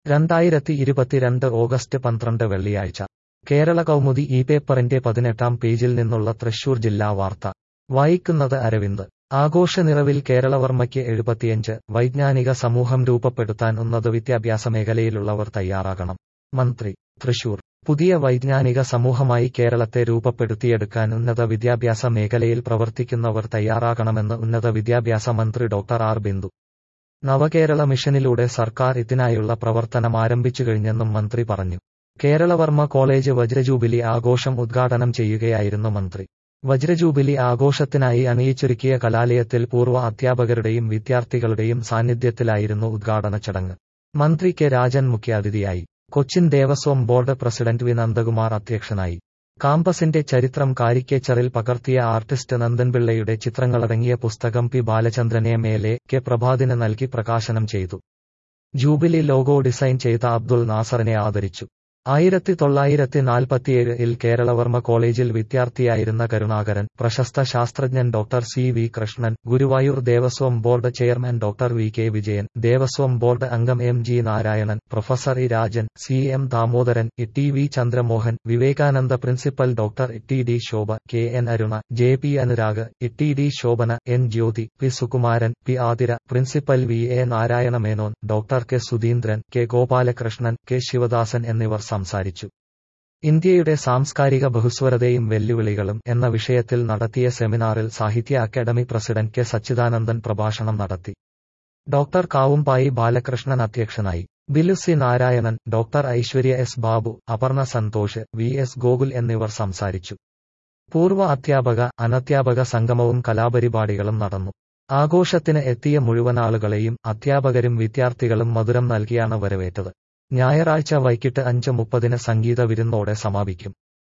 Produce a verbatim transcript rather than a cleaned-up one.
രണ്ടായിരത്തി ഇരുപത്തിരണ്ട് ഓഗസ്റ്റ് പന്ത്രണ്ട് വെള്ളിയാഴ്ച കേരള കൗമുദി ഈ പേപ്പറിന്റെ പതിനെട്ടാം പേജിൽ നിന്നുള്ള തൃശൂർ ജില്ലാ വാർത്ത വായിക്കുന്നത് അരവിന്ദ്. ആഘോഷനിറവിൽ കേരളവർമ്മയ്ക്ക് എഴുപത്തിയഞ്ച്. വൈജ്ഞാനിക സമൂഹം രൂപപ്പെടുത്താൻ ഉന്നത വിദ്യാഭ്യാസ മേഖലയിലുള്ളവർ തയ്യാറാകണം. മന്ത്രി തൃശൂർ. പുതിയ വൈജ്ഞാനിക സമൂഹമായി കേരളത്തെ രൂപപ്പെടുത്തിയെടുക്കാൻ ഉന്നത വിദ്യാഭ്യാസ മേഖലയിൽ പ്രവർത്തിക്കുന്നവർ തയ്യാറാകണമെന്ന് ഉന്നത വിദ്യാഭ്യാസ മന്ത്രി ഡോക്ടർ ആർ ബിന്ദു. നവകേരള മിഷനിലൂടെ സർക്കാർ ഇതിനായുള്ള പ്രവർത്തനം ആരംഭിച്ചുകഴിഞ്ഞെന്നും മന്ത്രി പറഞ്ഞു. കേരളവർമ്മ കോളേജ് വജ്രജൂബിലി ആഘോഷം ഉദ്ഘാടനം ചെയ്യുകയായിരുന്നു മന്ത്രി. വജ്രജൂബിലി ആഘോഷത്തിനായി അണിയിച്ചൊരുക്കിയ കലാലയത്തിൽ പൂർവ്വ അധ്യാപകരുടെയും വിദ്യാർത്ഥികളുടെയും സാന്നിധ്യത്തിലായിരുന്നു ഉദ്ഘാടന ചടങ്ങ്. മന്ത്രി കെ രാജൻ മുഖ്യാതിഥിയായി. Cochin Devaswom board president V Nandakumar അധ്യക്ഷനായി. കാമ്പസിന്റെ ചരിത്രം കാരിക്കേച്ചറിൽ പകർത്തിയ ആർട്ടിസ്റ്റ് നന്ദൻപിള്ളയുടെ ചിത്രങ്ങളടങ്ങിയ പുസ്തകം P Balachandran M L A K പ്രഭാതിന് നൽകി പ്രകാശനം ചെയ്തു. ജൂബിലി ലോഗോ ഡിസൈൻ ചെയ്ത അബ്ദുൾ നാസറിനെ ആദരിച്ചു. ആയിരത്തി തൊള്ളായിരത്തി നാൽപ്പത്തിയേഴ് ഇൽ കേരളവർമ്മ കോളേജിൽ വിദ്യാർത്ഥിയായിരുന്ന കരുണാകരൻ, പ്രശസ്ത ശാസ്ത്രജ്ഞൻ doctor C V Krishnan, Guruvayur Devaswom board chairman doctor V K Vijayan, Devaswom board അംഗം M G Narayanan, professor E Rajan, C M Damodaran, E T V Chandramohan, Vivekananda principal doctor E T D Shobha, K N Aruna, J P Anurag, E T D Shobhana, N Jyothi, P Sukumaran, P Athira, principal V A Narayana Menon, doctor K Sudheendran, K Gopalakrishnan, K Sivadasan എന്നിവർ സംസാരിച്ചു. ഇന്ത്യയുടെ സാംസ്കാരിക ബഹുസ്വരതയും വെല്ലുവിളികളും എന്ന വിഷയത്തിൽ നടത്തിയ സെമിനാറിൽ സാഹിത്യ അക്കാദമി പ്രസിഡന്റ് കെ സച്ചിദാനന്ദൻ പ്രഭാഷണം നടത്തി. ഡോക്ടർ കാവുംപായി ബാലകൃഷ്ണൻ അധ്യക്ഷനായി. Bilu C Narayanan, doctor Aishwarya S Babu, Aparna Santhosh, V S Gokul എന്നിവർ സംസാരിച്ചു. പൂർവ്വ അധ്യാപക അനധ്യാപക സംഗമവും കലാപരിപാടികളും നടന്നു. ആഘോഷത്തിന് എത്തിയ മുഴുവനാളുകളെയും അധ്യാപകരും വിദ്യാർത്ഥികളും മധുരം നൽകിയാണ് വരവേറ്റത്. ഞായറാഴ്ച വൈകിട്ട് അഞ്ച് മുപ്പതിന് സംഗീത വിരുന്നോടെ സമാപിക്കും.